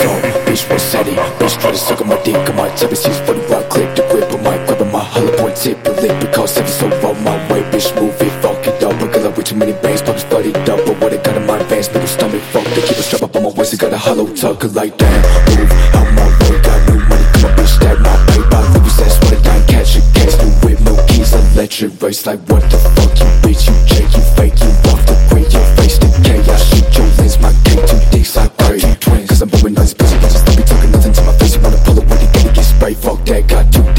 song, bitch, what's that? Bitch, try to suck on my dick, I might tap it, she's funny, right click the grip, I might grab on my hollow point tip, your lip, because heavy so on my way, bitch, move it, fuck it up, I got like way too many bangs, pockets flooded up, but what I got in my advance, make them stomach, fuck, they keep a strap up on my waist, I got a hollow tuck, like that, move out my way, got new money, come on, bitch, that my pay, by Louis, that's what I done, catch a case, new whip, no keys, electric race, like what the fuck, you bitch, you check, you fake, you off the grid, your face decay, I shoot your lens, my cake, two dicks, I pray, twin, cause I'm blowing nice, bitch, don't be talking nothing to my face, you wanna pull it when you get sprayed, fuck that, got two